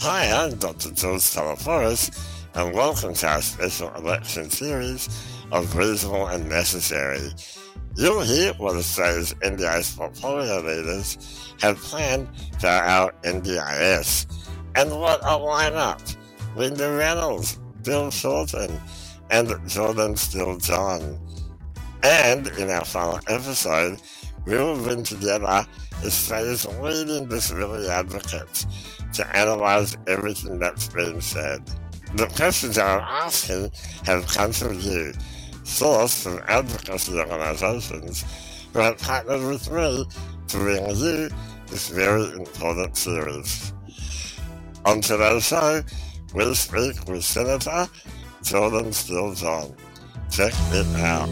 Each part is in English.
Hi, I'm Dr. George Talaforis, and welcome to our special election series of Reasonable and Necessary. You'll hear what Australia's NDIS portfolio leaders have planned for our NDIS, and what a lineup! Linda Reynolds, Bill Shorten, and Jordan Steele-John. And in our final episode, we will bring together Australia's leading disability advocates to analyse everything that's been said. The questions I'm asking have come from you, sourced from advocacy organisations who have partnered with me to bring you this very important series. On today's show, we speak with Senator Jordan Steele-John. Check it out.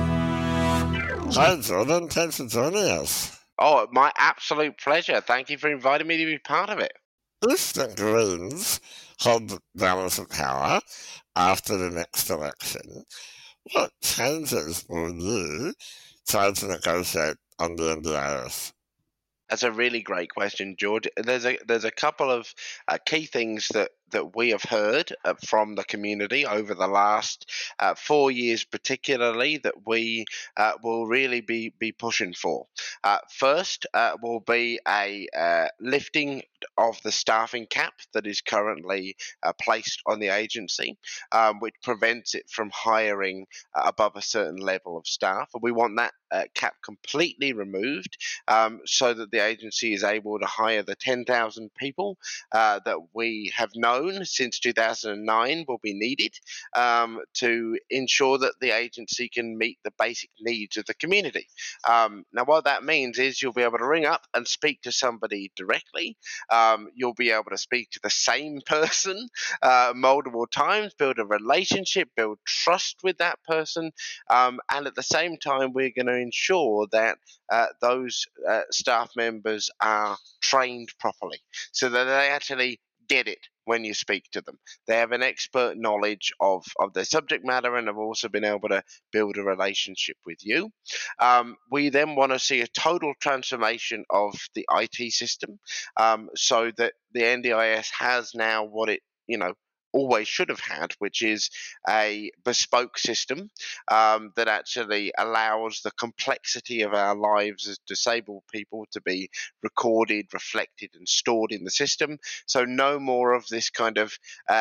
Hi, Jordan. Thanks for joining us. Oh, my absolute pleasure. Thank you for inviting me to be part of it. If the Greens hold the balance of power after the next election, what changes will you try to negotiate on the NDIS? That's a really great question, George. There's a couple of key things that we have heard from the community over the last 4 years, particularly, that we will really be pushing for. First will be a lifting of the staffing cap that is currently placed on the agency, which prevents it from hiring above a certain level of staff. And we want that cap completely removed, so that the agency is able to hire the 10,000 people that we have known since 2009 will be needed to ensure that the agency can meet the basic needs of the community. Now, what that means is you'll be able to ring up and speak to somebody directly. You'll be able to speak to the same person multiple times, build a relationship, build trust with that person, and at the same time, we're going to ensure that those staff members are trained properly so that they actually get it when you speak to them. They have an expert knowledge of their subject matter and have also been able to build a relationship with you. We then want to see a total transformation of the IT system, so that the NDIS has now what it, always should have had, which is a bespoke system that actually allows the complexity of our lives as disabled people to be recorded, reflected, and stored in the system. So no more of this kind of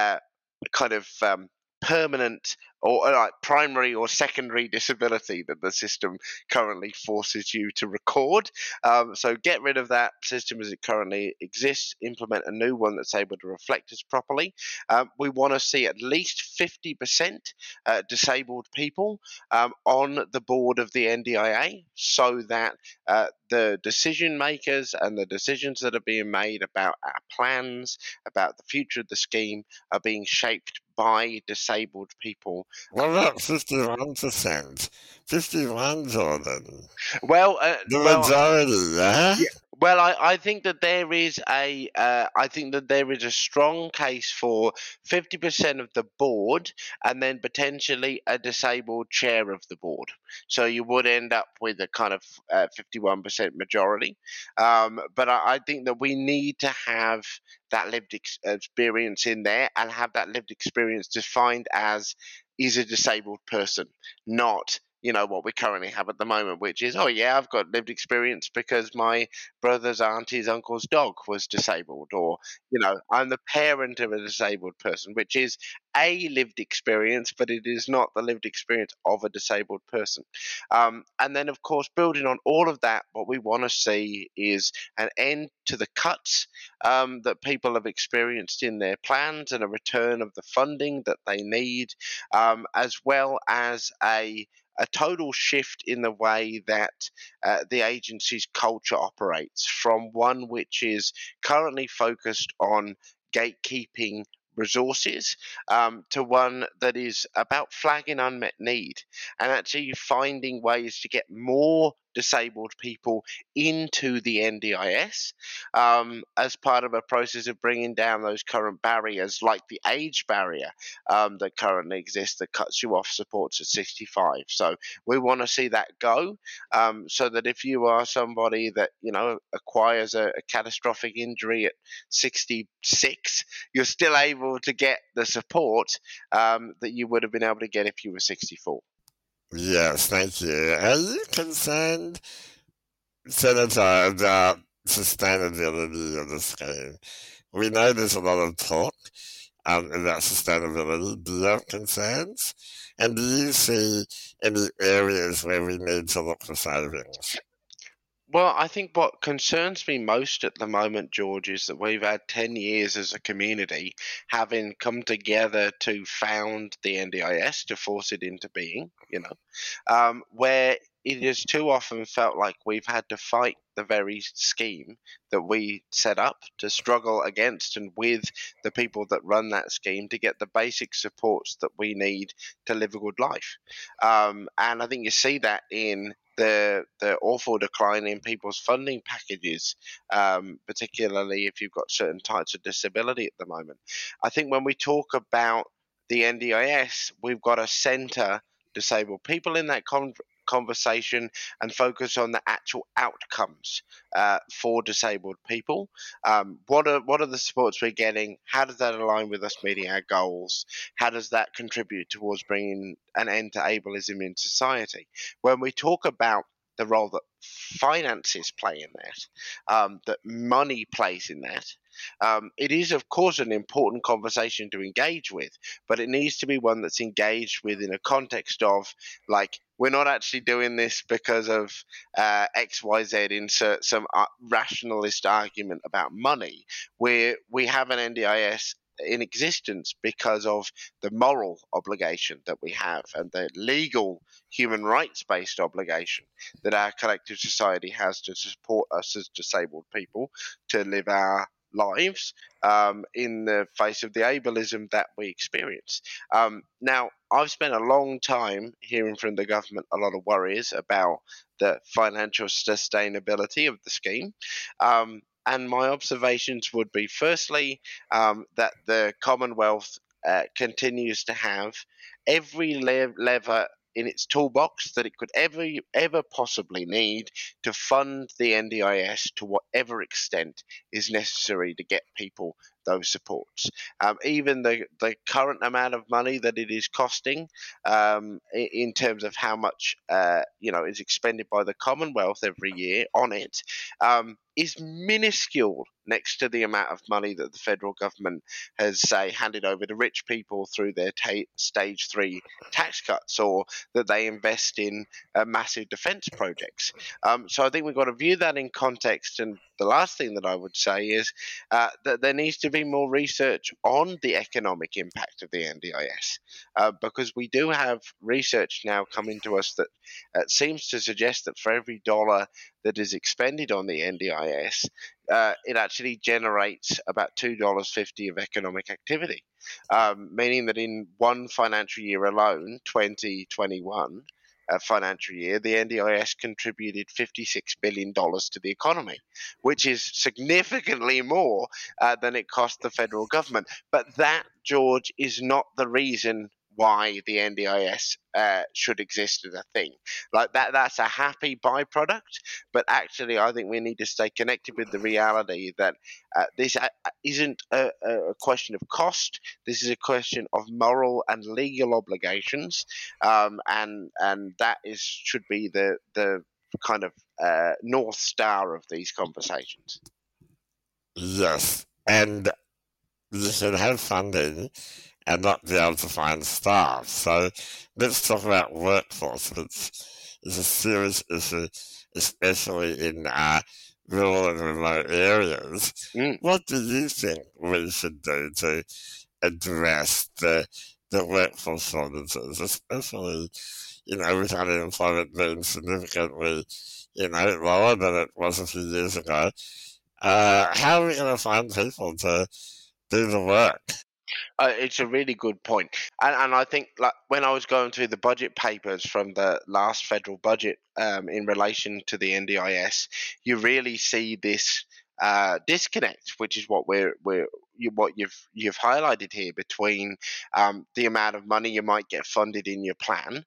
permanent or like primary or secondary disability that the system currently forces you to record. So get rid of that system as it currently exists, implement a new one that's able to reflect us properly. We want to see at least 50% disabled people on the board of the NDIA, so that the decision makers and the decisions that are being made about our plans, about the future of the scheme, are being shaped by disabled people. What about 51%? 51, Jordan. Well, The majority, yeah? Well, I think that there is a strong case for 50% of the board, and then potentially a disabled chair of the board. So you would end up with a kind of 51% majority. But I think that we need to have that lived experience in there, and have that lived experience defined as is a disabled person, not what we currently have at the moment, which is, oh yeah, I've got lived experience because my brother's auntie's uncle's dog was disabled, or I'm the parent of a disabled person, which is a lived experience, but it is not the lived experience of a disabled person. And then, of course, building on all of that, what we want to see is an end to the cuts that people have experienced in their plans, and a return of the funding that they need, as well as a total shift in the way that the agency's culture operates, from one which is currently focused on gatekeeping resources, to one that is about flagging unmet need and actually finding ways to get more disabled people into the NDIS as part of a process of bringing down those current barriers, like the age barrier that currently exists that cuts you off supports at 65. So we want to see that go, so that if you are somebody that acquires a catastrophic injury at 66, you're still able to get the support that you would have been able to get if you were 64. Yes, thank you. Are you concerned, Senator, about sustainability of the scheme? We know there's a lot of talk about sustainability. Do you have concerns? And do you see any areas where we need to look for savings? Well, I think what concerns me most at the moment, George, is that we've had 10 years as a community having come together to found the NDIS, to force it into being, where it has too often felt like we've had to fight the very scheme that we set up, to struggle against and with the people that run that scheme to get the basic supports that we need to live a good life. And I think you see that in the awful decline in people's funding packages, particularly if you've got certain types of disability at the moment. I think when we talk about the NDIS, we've got to centre disabled people in that conversation and focus on the actual outcomes for disabled people. What are the supports we're getting? How does that align with us meeting our goals? How does that contribute towards bringing an end to ableism in society? When we talk about the role that finances play in that, that money plays in that, it is, of course, an important conversation to engage with, but it needs to be one that's engaged with in a context of, like, we're not actually doing this because of X, Y, Z, insert some rationalist argument about money. We have an NDIS in existence because of the moral obligation that we have and the legal human rights-based obligation that our collective society has to support us as disabled people to live our lives in the face of the ableism that we experience. Now, I've spent a long time hearing from the government a lot of worries about the financial sustainability of the scheme. And my observations would be, firstly, that the Commonwealth continues to have every lever in its toolbox that it could ever possibly need to fund the NDIS to whatever extent is necessary to get people those supports. Even the current amount of money that it is costing, in terms of how much is expended by the Commonwealth every year on it, is minuscule next to the amount of money that the federal government has, say, handed over to rich people through their stage 3 tax cuts, or that they invest in massive defence projects. So I think we've got to view that in context. And the last thing that I would say is that there needs to be more research on the economic impact of the NDIS, because we do have research now coming to us that seems to suggest that for every dollar that is expended on the NDIS, it actually generates about $2.50 of economic activity, meaning that in one financial year alone, 2021 financial year, the NDIS contributed $56 billion to the economy, which is significantly more than it cost the federal government. But that, George, is not the reason why the NDIS should exist as a thing. Like that's a happy byproduct, but actually I think we need to stay connected with the reality that this isn't a question of cost. This is a question of moral and legal obligations, and that should be the kind of North Star of these conversations. Yes, and you should have funding and not be able to find staff. So let's talk about workforce, which is a serious issue, especially in rural and remote areas. What do you think we should do to address the workforce shortages, especially, with unemployment being significantly, lower than it was a few years ago? How are we going to find people to do the work? It's a really good point, and I think like when I was going through the budget papers from the last federal budget in relation to the NDIS, you really see this disconnect, which is what what you've highlighted here between the amount of money you might get funded in your plan.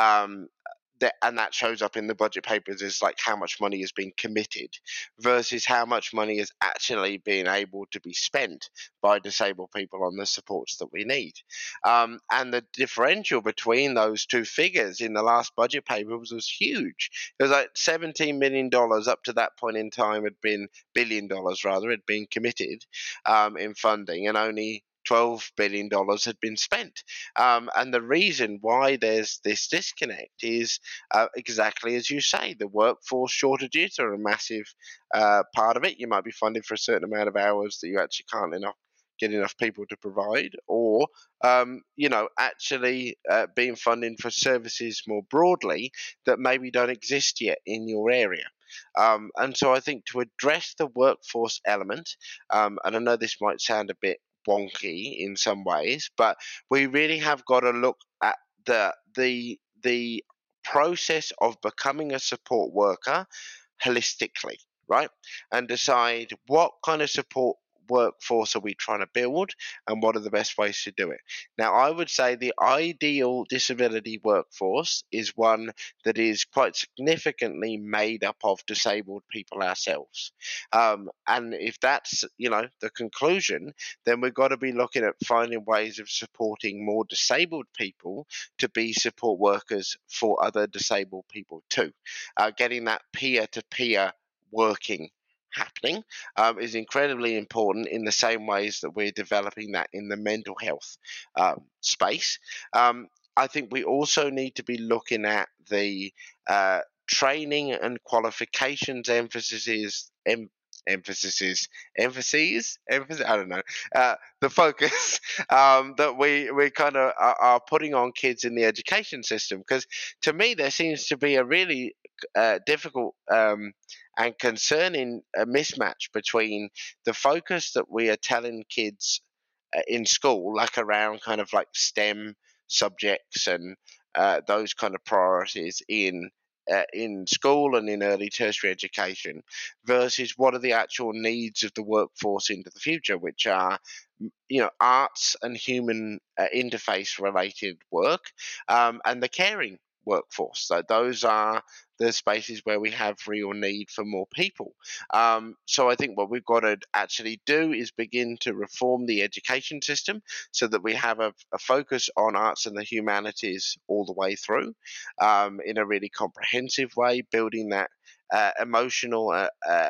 And that shows up in the budget papers is like how much money has been committed versus how much money is actually being able to be spent by disabled people on the supports that we need. And the differential between those two figures in the last budget papers was huge. It was like $17 million up to that point in time billion dollars rather, had been committed in funding, and only $12 billion had been spent. And the reason why there's this disconnect is exactly as you say, the workforce shortages are a massive part of it. You might be funded for a certain amount of hours that you actually can't get enough people to provide, or actually being funded for services more broadly that maybe don't exist yet in your area. And so I think to address the workforce element, and I know this might sound a bit wonky in some ways, but we really have got to look at the process of becoming a support worker holistically, right? And decide what kind of support workforce are we trying to build and what are the best ways to do it. Now, I would say the ideal disability workforce is one that is quite significantly made up of disabled people ourselves. And if that's, the conclusion, then we've got to be looking at finding ways of supporting more disabled people to be support workers for other disabled people too. Getting that peer-to-peer working happening is incredibly important in the same ways that we're developing that in the mental health space. I think we also need to be looking at the training and qualifications emphases. I don't know, the focus that we kind of are putting on kids in the education system, because to me there seems to be a really difficult and concerning mismatch between the focus that we are telling kids in school, like around kind of like STEM subjects and those kind of priorities in school and in early tertiary education, versus what are the actual needs of the workforce into the future, which are arts and human interface related work, and the caring workforce. So those are the spaces where we have real need for more people. So I think what we've got to actually do is begin to reform the education system so that we have a focus on arts and the humanities all the way through, in a really comprehensive way, building that emotional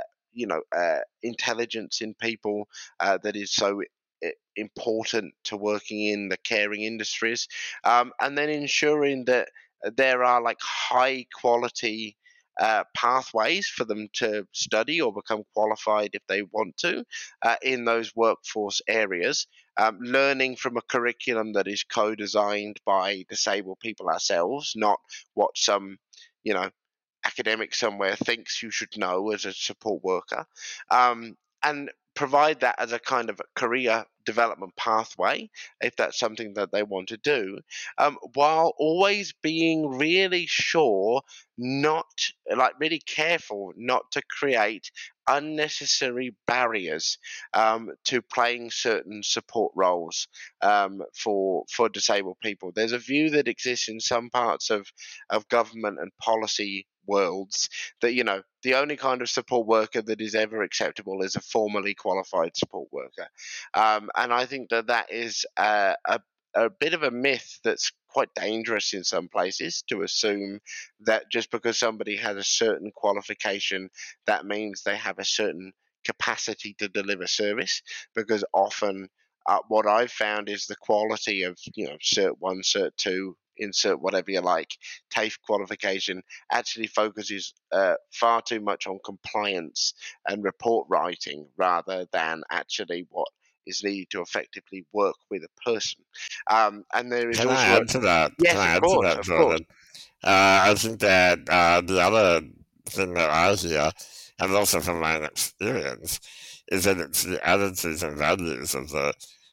intelligence in people that is so important to working in the caring industries, and then ensuring that there are like high quality pathways for them to study or become qualified if they want to in those workforce areas, learning from a curriculum that is co-designed by disabled people ourselves, not what some academic somewhere thinks you should know as a support worker, and provide that as a kind of career development pathway if that's something that they want to do, while always being really sure, not like really careful not to create unnecessary barriers to playing certain support roles for disabled people. There's a view that exists in some parts of government and policy worlds that the only kind of support worker that is ever acceptable is a formally qualified support worker, and I think that is a bit of a myth that's quite dangerous in some places, to assume that just because somebody has a certain qualification that means they have a certain capacity to deliver service, because often what I've found is the quality of Cert 1, Cert 2, insert whatever you like, TAFE qualification actually focuses far too much on compliance and report writing rather than actually what is needed to effectively work with a person. And there is Can also I add to that? yes, Can I of add course, to that, Jordan? I think that the other thing that I hear, and also from my own experience, is that it's the attitudes and values of the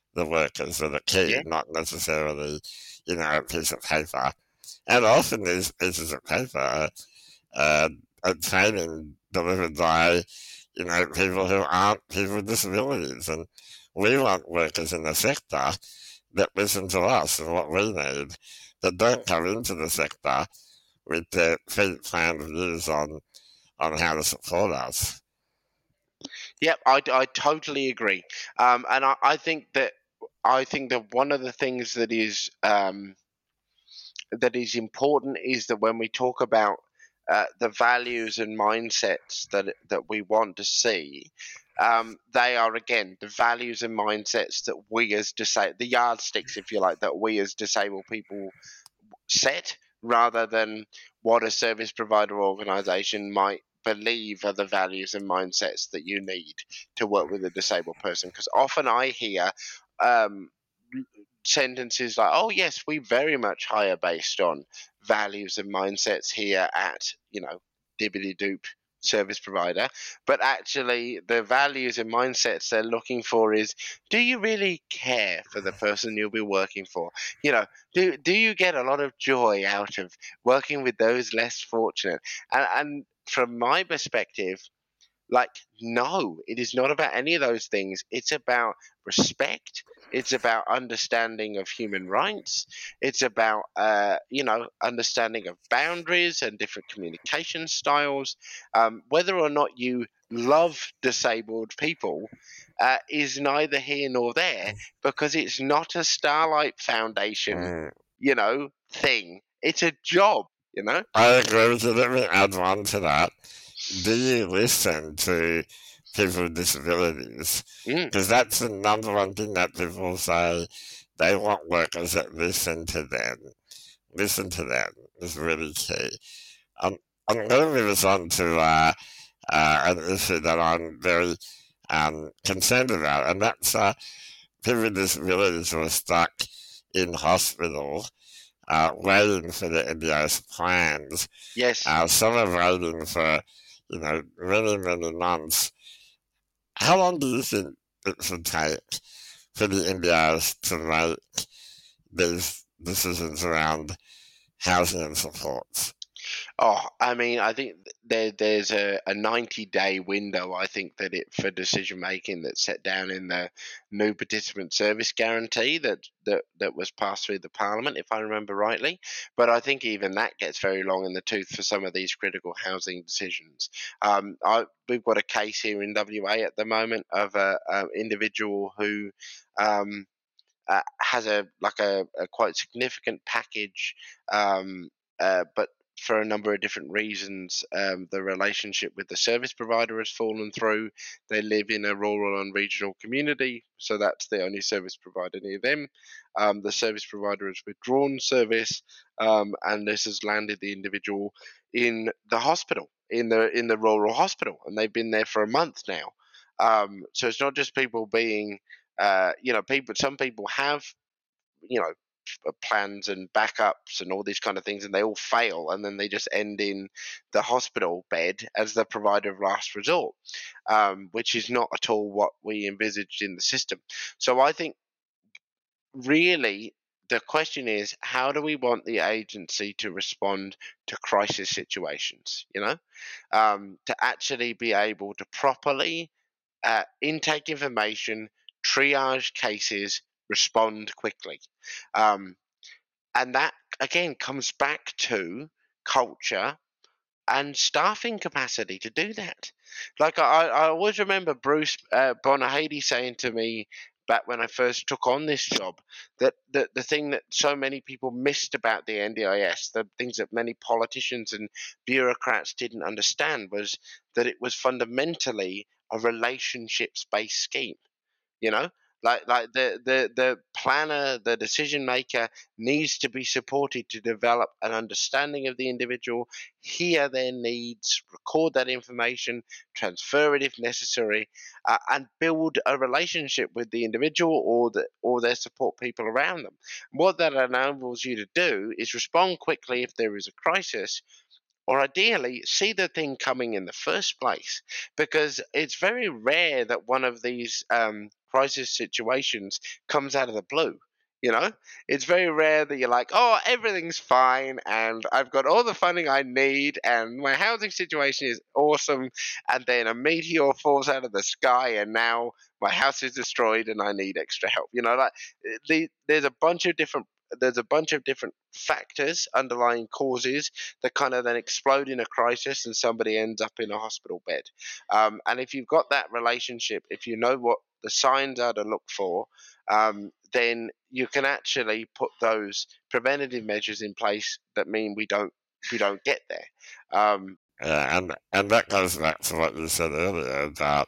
the workers are the key, Yeah. not necessarily, a piece of paper. And often these pieces of paper are training delivered by, people who aren't people with disabilities. And we want workers in the sector that listen to us and what we need, that don't come into the sector with their pre-planned views on how to support us. Yep, I totally agree. And I think that one of the things that is important is that when we talk about the values and mindsets that we want to see, they are again the values and mindsets that we as the yardsticks, if you like, that we as disabled people set, rather than what a service provider organisation might believe are the values and mindsets that you need to work with a disabled person. Because often I hear um, sentences like, "Oh yes, we very much hire based on values and mindsets here at Dibbity Doop service provider," but actually the values and mindsets they're looking for is, do you really care for the person you'll be working for? Do you get a lot of joy out of working with those less fortunate? And from my perspective, like, no, it is not about any of those things. It's about respect. It's about understanding of human rights. It's about, understanding of boundaries and different communication styles. Whether or not you love disabled people is neither here nor there, because it's not a Starlight Foundation, Mm. thing. It's a job, I agree with you. Let me add one to that. Do you listen to people with disabilities? Mm. Because that's the number one thing that people say. They want workers that listen to them. Listen to them is really key. I'm going to move us on to an issue that I'm very concerned about, and that's people with disabilities who are stuck in hospital waiting for the NDIS plans. Yes. Some are waiting for, many, many months. How long do you think it should take for the NDIS to make these decisions around housing and supports? Oh, I mean, I think there's a 90-day window, I think, for decision making that's set down in the new participant service guarantee that was passed through the Parliament, if I remember rightly. But I think even that gets very long in the tooth for some of these critical housing decisions. We've got a case here in WA at the moment of a individual who has a quite significant package, but for a number of different reasons, the relationship with the service provider has fallen through. They live in a rural and regional community, so that's the only service provider near them. The service provider has withdrawn service, and this has landed the individual in the hospital, in the rural hospital, and they've been there for a month now. So it's not just people being, people. Some people have, you know, plans and backups and all these kind of things, and they all fail, and then they just end in the hospital bed as the provider of last resort, which is not at all what we envisaged in the system. So I think really the question is, how do we want the agency to respond to crisis situations? To actually be able to properly intake information, triage cases, respond quickly. And that, again, comes back to culture and staffing capacity to do that. Like, I always remember Bruce Bonahady saying to me back when I first took on this job that the thing that so many people missed about the NDIS, the things that many politicians and bureaucrats didn't understand, was that it was fundamentally a relationships based scheme. you know like the planner, the decision maker, needs to be supported to develop an understanding of the individual, hear their needs, record that information, transfer it if necessary, and build a relationship with the individual or their support people around them. What that enables you to do is respond quickly if there is a crisis, or ideally see the thing coming in the first place, because it's very rare that one of these crisis situations comes out of the blue. You know, it's very rare that you're like, oh, everything's fine and I've got all the funding I need and my housing situation is awesome. And then a meteor falls out of the sky and now my house is destroyed and I need extra help. You know, like there's a bunch of different factors, underlying causes that kind of then explode in a crisis and somebody ends up in a hospital bed. And if you've got that relationship, if you know what the signs are to look for, then you can actually put those preventative measures in place that mean we don't get there. Yeah, and that goes back to what you said earlier about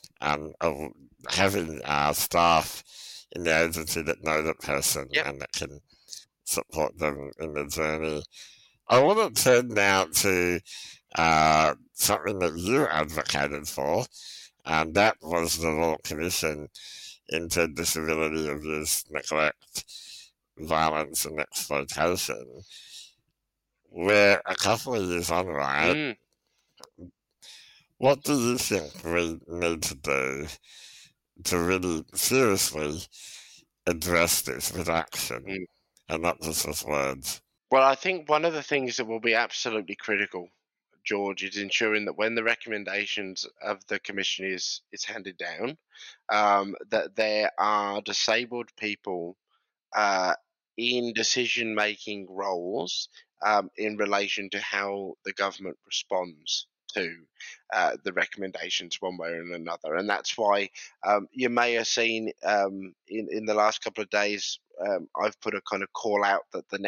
having staff in the agency that know the person Yep. and that can support them in the journey. I want to turn now to something that you advocated for, and that was the Royal Commission into Disability Abuse, Neglect, Violence and Exploitation. We're a couple of years on, right? What do you think we need to do to really seriously address this with action and not just with words? Well, I think one of the things that will be absolutely critical, George, is ensuring that when the recommendations of the commission is handed down, that there are disabled people in decision-making roles in relation to how the government responds to the recommendations one way or another. And that's why you may have seen in the last couple of days, I've put a kind of call out that the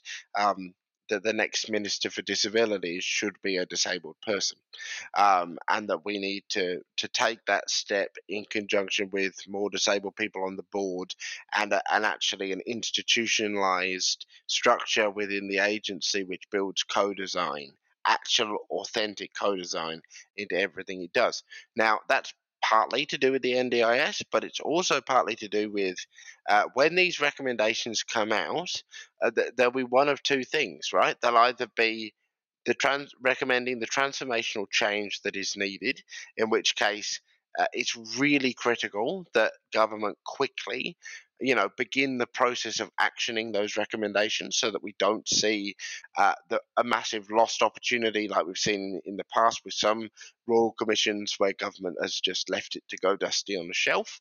next Minister for Disabilities should be a disabled person, and that we need to take that step in conjunction with more disabled people on the board and actually an institutionalized structure within the agency which builds co-design, actual authentic co-design into everything it does. Now, that's partly to do with the NDIS, but it's also partly to do with when these recommendations come out, there'll be one of two things, right? They'll either be recommending the transformational change that is needed, in which case it's really critical that government quickly, begin the process of actioning those recommendations so that we don't see a massive lost opportunity like we've seen in the past with some royal commissions where government has just left it to go dusty on the shelf,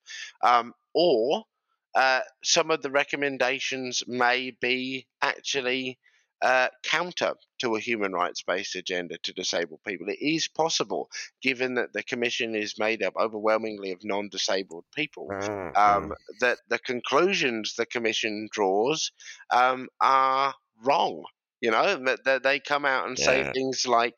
or some of the recommendations may be actually counter to a human rights-based agenda to disabled people. It is possible, given that the commission is made up overwhelmingly of non-disabled people, that the conclusions the commission draws are wrong. That they come out and say things like,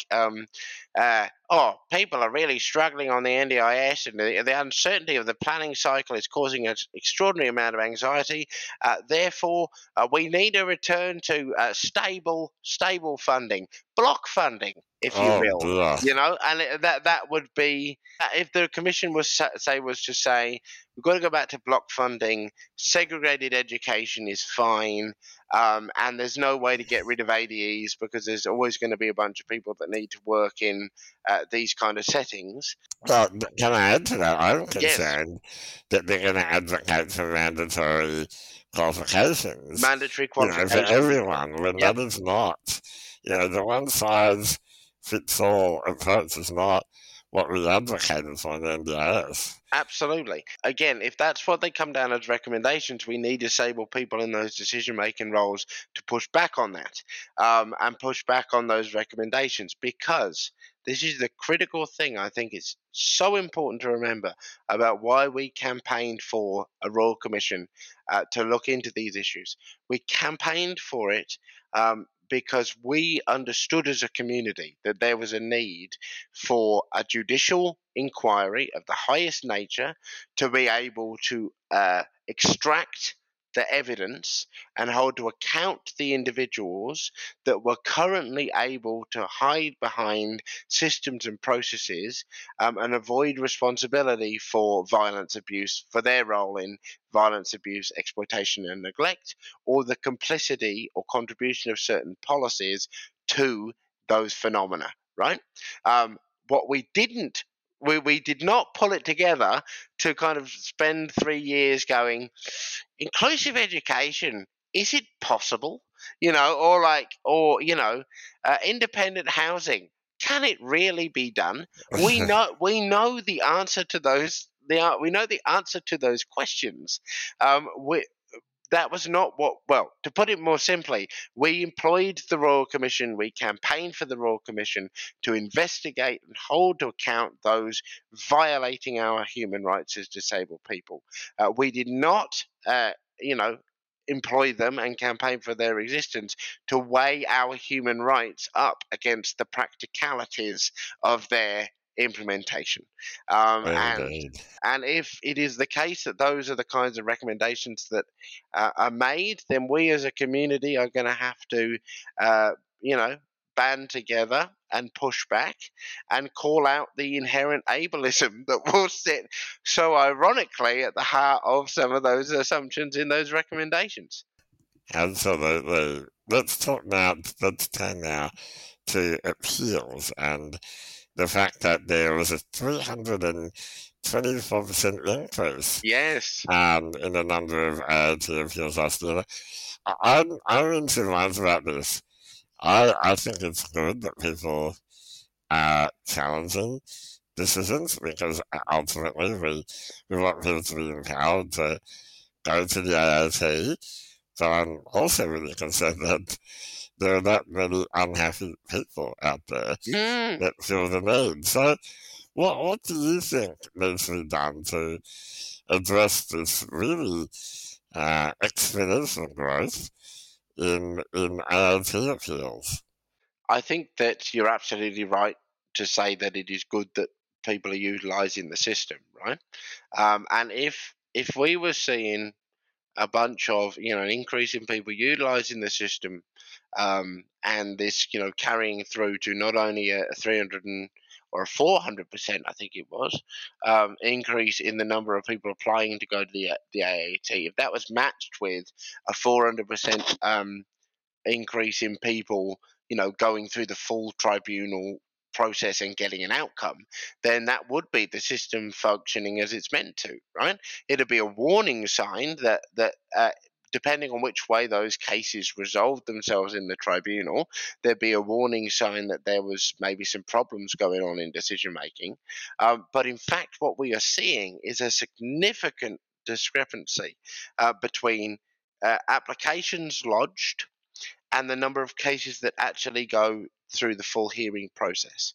people are really struggling on the NDIS, and the uncertainty of the planning cycle is causing an extraordinary amount of anxiety. Therefore, we need to return to stable funding, block funding, if you will. And that would be, if the commission was to say we've got to go back to block funding, segregated education is fine, and there's no way to get rid of ADEs because there's always going to be a bunch of people that need to work in these kind of settings. Well, can I add to that? I'm concerned that they're going to advocate for mandatory qualifications. Mandatory qualifications. For everyone, when that is not. The one-size-fits-all approach is not what we advocated for in the NDIS. Absolutely. Again, if that's what they come down as recommendations, we need disabled people in those decision-making roles to push back on that and push back on those recommendations, because this is the critical thing I think is so important to remember about why we campaigned for a Royal Commission to look into these issues. We campaigned for it because we understood as a community that there was a need for a judicial inquiry of the highest nature to be able to extract the evidence and hold to account the individuals that were currently able to hide behind systems and processes and avoid responsibility for violence abuse, for their role in violence abuse, exploitation and neglect, or the complicity or contribution of certain policies to those phenomena, right? What we didn't we did not pull it together to kind of spend 3 years going, inclusive education, is it possible? Independent housing, can it really be done? We know the answer to those. We know the answer to those questions. That was not what, well, to put it more simply, we employed the Royal Commission, we campaigned for the Royal Commission to investigate and hold to account those violating our human rights as disabled people. We did not, employ them and campaign for their existence to weigh our human rights up against the practicalities of their implementation. And Indeed. and if it is the case that those are the kinds of recommendations that are made, then we as a community are going to have to, you know, band together and push back and call out the inherent ableism that will sit so ironically at the heart of some of those assumptions in those recommendations. Absolutely. Let's turn now to appeals and the fact that there was a 324% increase Yes. in the number of AAT appeals last year. I'm in two minds about this. I think it's good that people are challenging decisions because ultimately we want people to be empowered to go to the AAT. So I'm also really concerned that there are that many unhappy people out there that feel the need. So what do you think needs to be done to address this really exponential growth in AAT appeals? I think that you're absolutely right to say that it is good that people are utilising the system, right? And if we were seeing a bunch of, an increase in people utilising the system, and this, carrying through to not only a 300 or a 400%, I think it was, increase in the number of people applying to go to the AAT. If that was matched with a 400% increase in people, going through the full tribunal process and getting an outcome, then that would be the system functioning as it's meant to, right? It'd be a warning sign that depending on which way those cases resolved themselves in the tribunal, there'd be a warning sign that there was maybe some problems going on in decision making. But in fact, what we are seeing is a significant discrepancy between applications lodged and the number of cases that actually go through the full hearing process.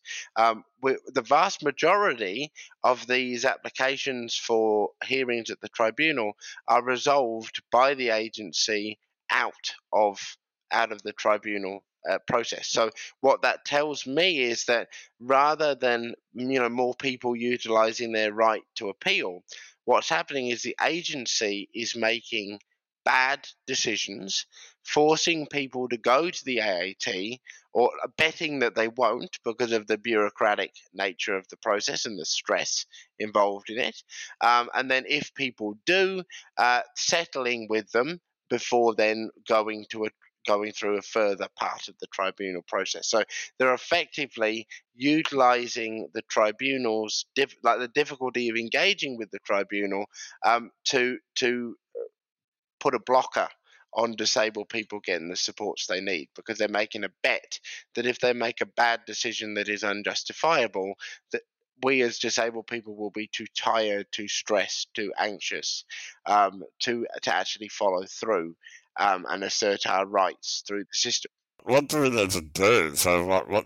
The vast majority of these applications for hearings at the tribunal are resolved by the agency out of the tribunal process. So what that tells me is that rather than more people utilising their right to appeal, what's happening is the agency is making bad decisions, forcing people to go to the AAT or betting that they won't because of the bureaucratic nature of the process and the stress involved in it. And then if people do, settling with them before then going through a further part of the tribunal process. So they're effectively utilising the tribunal's the difficulty of engaging with the tribunal to put a blocker on disabled people getting the supports they need, because they're making a bet that if they make a bad decision that is unjustifiable, that we as disabled people will be too tired, too stressed, too anxious to actually follow through and assert our rights through the system. What do we need to do? So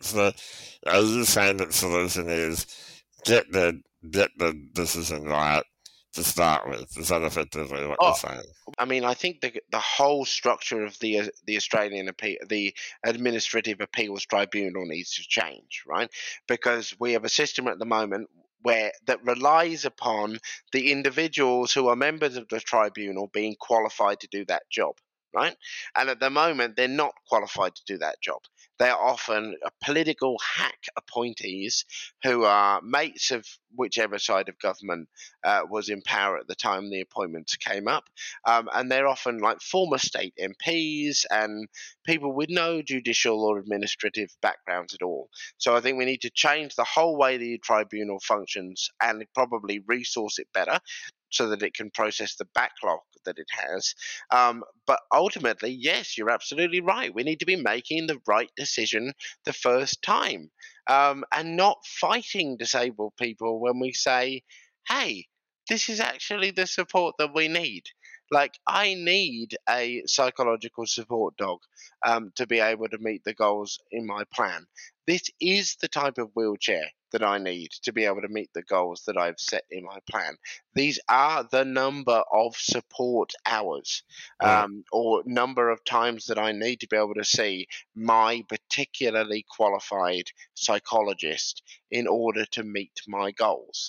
are you saying that the solution is get the decision right to start with? Is that effectively what you're saying? I mean, I think the whole structure of the Australian the Administrative Appeals Tribunal needs to change, right? Because we have a system at the moment that relies upon the individuals who are members of the tribunal being qualified to do that job, right? And at the moment, they're not qualified to do that job. They're often political hack appointees who are mates of whichever side of government was in power at the time the appointments came up. And they're often like former state MPs and people with no judicial or administrative backgrounds at all. So I think we need to change the whole way the tribunal functions and probably resource it better so that it can process the backlog that it has. But ultimately, yes, you're absolutely right. We need to be making the right decision the first time and not fighting disabled people when we say, hey, this is actually the support that we need. Like, I need a psychological support dog to be able to meet the goals in my plan. This is the type of wheelchair that I need to be able to meet the goals that I've set in my plan. These are the number of support hours or number of times that I need to be able to see my particularly qualified psychologist in order to meet my goals.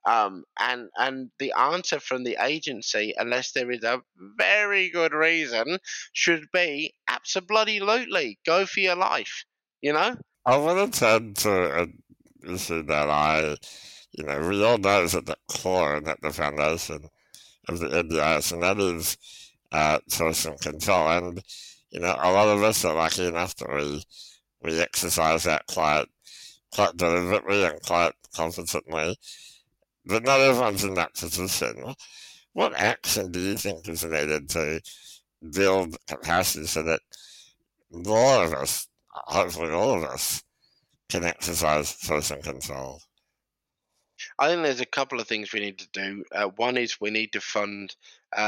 And the answer from the agency, unless there is a very good reason, should be absolutely go for your life. You know? I want to turn to an issue that we all know is at the core and at the foundation of the NDIS, and that is choice and control. And, a lot of us are lucky enough that we exercise that quite deliberately and quite competently. But not everyone's in that position. What action do you think is needed to build capacity so that more of us, hopefully all of us, can exercise choice and control? I think there's a couple of things we need to do. One is we need to fund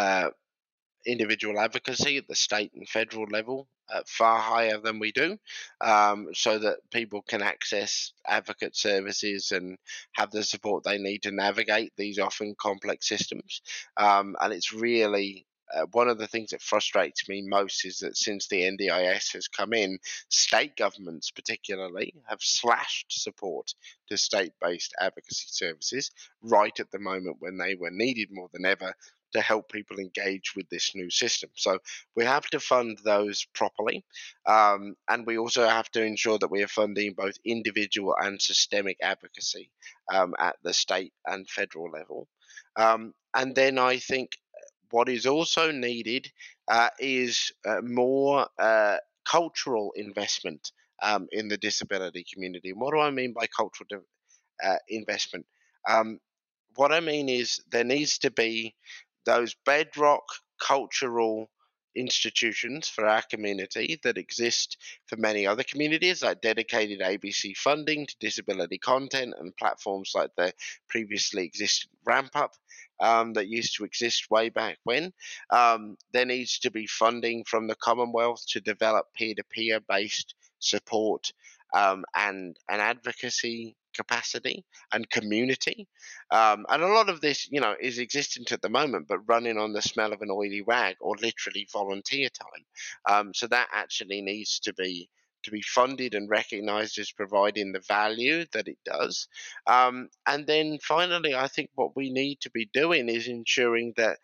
individual advocacy at the state and federal level far higher than we do, so that people can access advocate services and have the support they need to navigate these often complex systems. And it's really one of the things that frustrates me most is that since the NDIS has come in, state governments particularly have slashed support to state-based advocacy services right at the moment when they were needed more than ever to help people engage with this new system. So we have to fund those properly. And we also have to ensure that we are funding both individual and systemic advocacy at the state and federal level. And then I think what is also needed is more cultural investment in the disability community. And what do I mean by cultural investment? What I mean is there needs to be those bedrock cultural institutions for our community that exist for many other communities, like dedicated ABC funding to disability content and platforms like the previously existed Ramp Up that used to exist way back when. There needs to be funding from the Commonwealth to develop peer-to-peer based support and advocacy capacity and community. And a lot of this, is existent at the moment, but running on the smell of an oily rag or literally volunteer time. So that actually needs to be funded and recognized as providing the value that it does. And then finally, I think what we need to be doing is ensuring that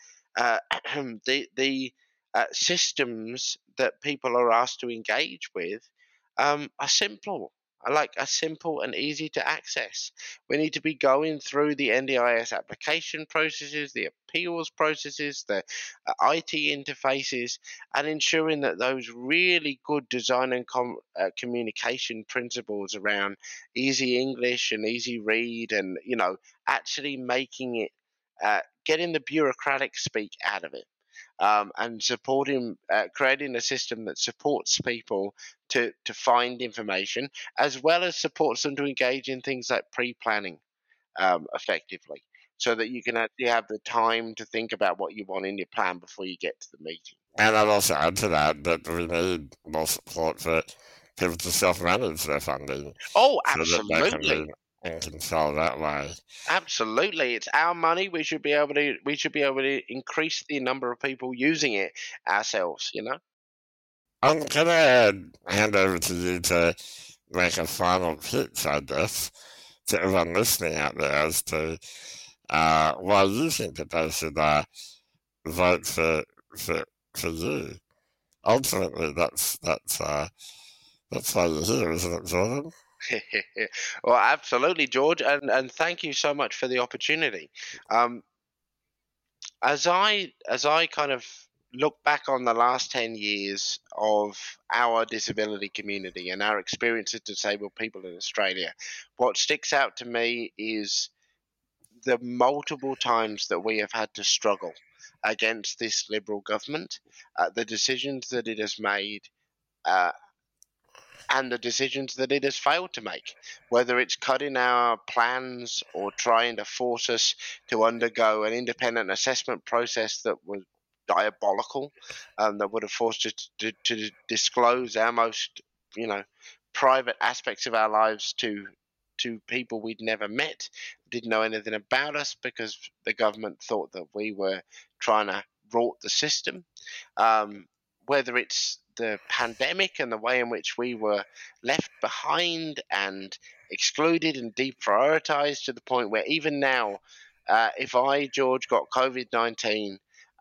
the systems that people are asked to engage with are simple. Are simple and easy to access. We need to be going through the NDIS application processes, the appeals processes, the IT interfaces, and ensuring that those really good design and communication principles around easy English and easy read and, actually making it, getting the bureaucratic speak out of it. And supporting, creating a system that supports people to find information, as well as supports them to engage in things like pre-planning effectively, so that you can actually have the time to think about what you want in your plan before you get to the meeting. And I'd also add to that we need more support for people to self-manage their funding. Oh, absolutely. So that they can be in control that way. Absolutely, it's our money. We should be able to increase the number of people using it ourselves. I'm gonna hand over to you to make a final pitch, I guess, to everyone listening out there as to why you think that they should vote for you. ultimately that's why you're here, isn't it, Jordan? Well, absolutely, George, and thank you so much for the opportunity. As I kind of look back on the last 10 years of our disability community and our experience as disabled people in Australia, what sticks out to me is the multiple times that we have had to struggle against this Liberal government, the decisions that it has made, uh, and the decisions that it has failed to make, whether it's cutting our plans or trying to force us to undergo an independent assessment process that was diabolical, that would have forced us to disclose our most, private aspects of our lives to people we'd never met, didn't know anything about us because the government thought that we were trying to rort the system. Whether it's the pandemic and the way in which we were left behind and excluded and deprioritized to the point where even now, if I, George, got COVID-19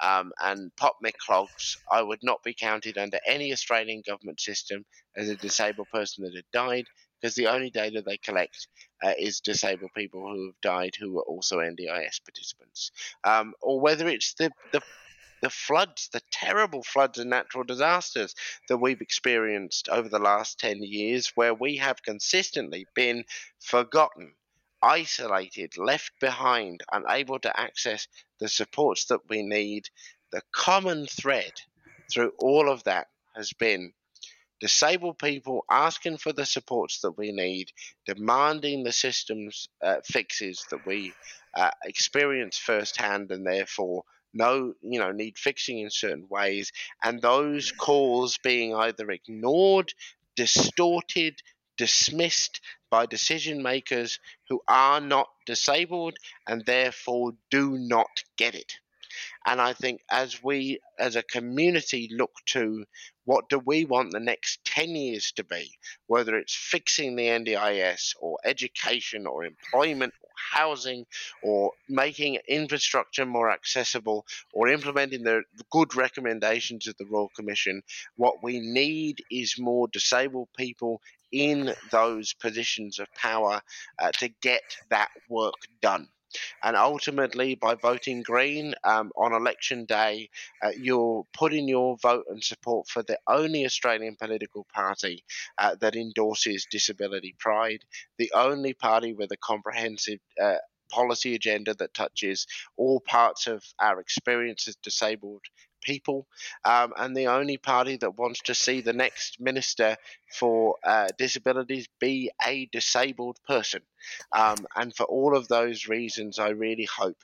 and popped my clogs, I would not be counted under any Australian government system as a disabled person that had died, because the only data they collect is disabled people who have died who were also NDIS participants. Or whether it's the floods, the terrible floods and natural disasters that we've experienced over the last 10 years, where we have consistently been forgotten, isolated, left behind, unable to access the supports that we need. The common thread through all of that has been disabled people asking for the supports that we need, demanding the systems fixes that we experience firsthand and therefore need fixing in certain ways, and those calls being either ignored, distorted, dismissed by decision makers who are not disabled and therefore do not get it. And I think as we, as a community, look to what do we want the next 10 years to be, whether it's fixing the NDIS or education or employment or housing or making infrastructure more accessible or implementing the good recommendations of the Royal Commission, what we need is more disabled people in those positions of power to get that work done. And ultimately, by voting Green on election day, you're putting your vote and support for the only Australian political party that endorses disability pride, the only party with a comprehensive policy agenda that touches all parts of our experience as disabled people, and the only party that wants to see the next minister for disabilities be a disabled person. And for all of those reasons, I really hope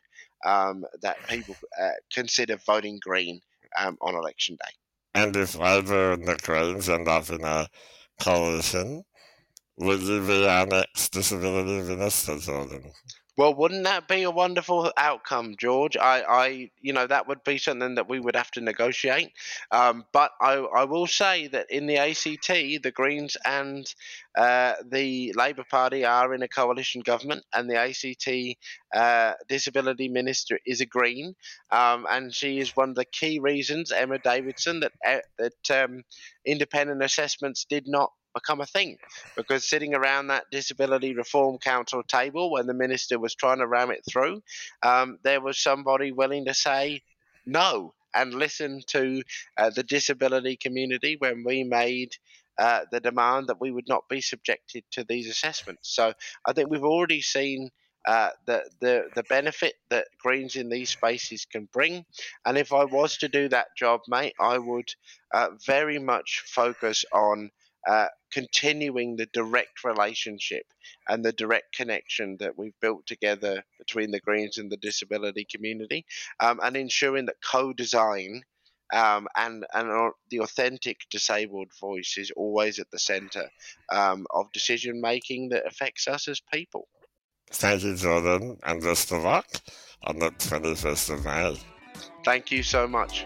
that people consider voting Green on election day. And if Labor and the Greens end up in a coalition, will you be our next disability minister, Jordan? Well, wouldn't that be a wonderful outcome, George? That would be something that we would have to negotiate. But I will say that in the ACT, the Greens and the Labor Party are in a coalition government, and the ACT disability minister is a Green, and she is one of the key reasons, Emma Davidson, that independent assessments did not become a thing, because sitting around that Disability Reform Council table when the minister was trying to ram it through, there was somebody willing to say no and listen to the disability community when we made the demand that we would not be subjected to these assessments. So I think we've already seen the benefit that Greens in these spaces can bring. And if I was to do that job, mate, I would very much focus on continuing the direct relationship and the direct connection that we've built together between the Greens and the disability community, and ensuring that co-design and the authentic disabled voice is always at the centre of decision making that affects us as people. Thank you, Jordan, and best of luck on the 21st of May. Thank you so much.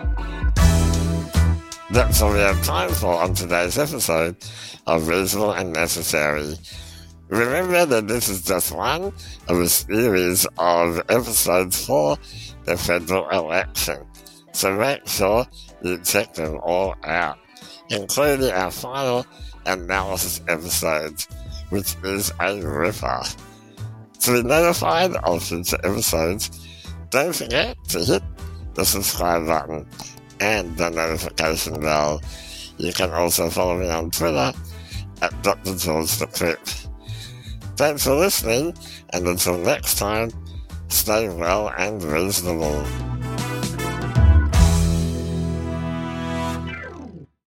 That's all we have time for on today's episode of Reasonable and Necessary. Remember that this is just one of a series of episodes for the federal election. so make sure you check them all out, including our final analysis episodes, which is a ripper. To be notified of future episodes, don't forget to hit the subscribe button and the notification bell. You can also follow me on Twitter at Dr. George the Crip. Thanks for listening, and until next time, stay well and reasonable.